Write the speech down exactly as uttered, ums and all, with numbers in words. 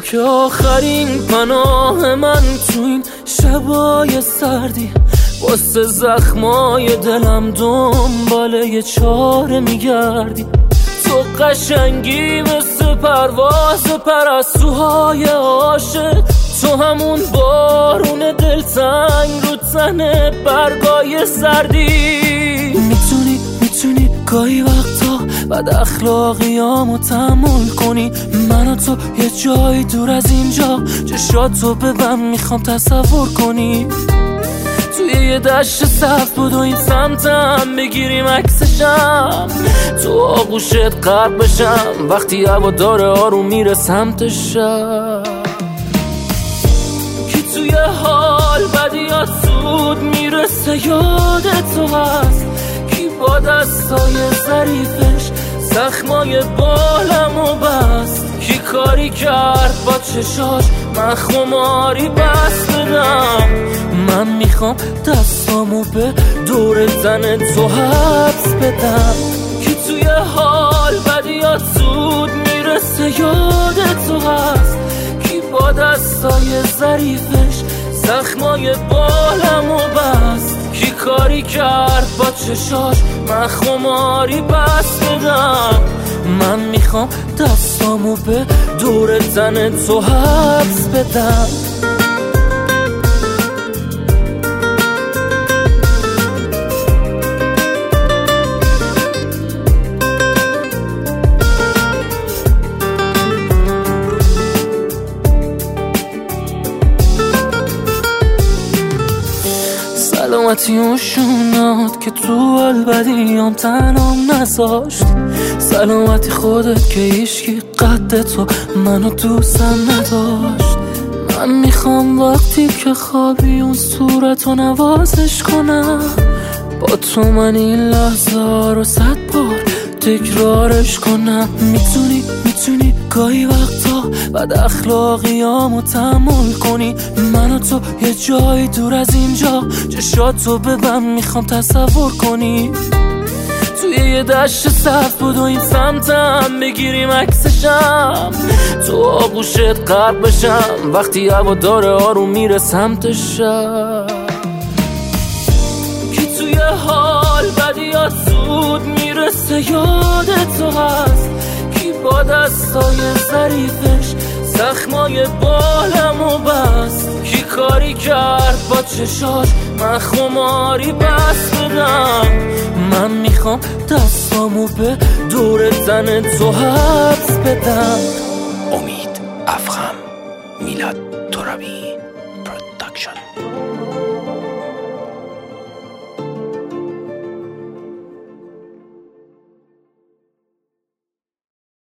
که آخرین پناه من تو این شبای سردی، واسه زخمای دلم دنباله یه چاره میگردی. تو قشنگی مثل پرواز پرستوهای عاشق، تو همون بارون دلتنگ رو تن برگای سردی. میتونی میتونی گاهی وقتا بد اخلاقیامو تحمل کنی، من و تو یه جای دور از اینجا چشاتو ببن میخوام تصور کنی. توی یه دشت سبز بود و این سمتم بگیریم عکسشم، تو آغوشت غرق بشم وقتی هوا داره آروم میره سمت شب. کی توی حال بدیات زود میرسه یاد تو هست، کی با دستای ظریفش زخمای بالمو بست، کی کاری کرد با چشاش من خماری بست بدم. من میخوام دستامو به دور زن تو حبس بدم. کی توی حال بدیات زود میرسه یاد تو هست، کی با دستای ظریفش زخمای بالمو بست، کی کاری کرد با چشاش من خماری بست بدم. من میخوام دستامو به دور زن تو حبس بدم. سلامتی اون شونات که تو البدیام تنام نذاشت، سلامتی خودت که هیچکی قد تو منو دوستم نداشت. من میخوام وقتی که خوابی اون صورتو نوازش کنم، با تو من این لحظه رو صد بار تکرارش کنم. میتونی میتونی گاهی وقتا بد اخلاقیامو تحمل کنی، من و تو یه جای دور از اینجا چشاتو ببن میخوام تصور کنی. توی یه دشت سبز بود و این سمتم بگیریم عکسشم، تو آغوشت غرق بشم وقتی هوا داره آروم میره سمت شب. کی توی حال بدیات زود میرسه یاد تو هست، کی با دستای ظریفش زخمای بالمو بست، کی کاری کرد با چشاش من خماری بست بدم. من میخوام دستامو به دور زن تو حبس بدم. امید افخم، میلاد ترابی پروداکشن.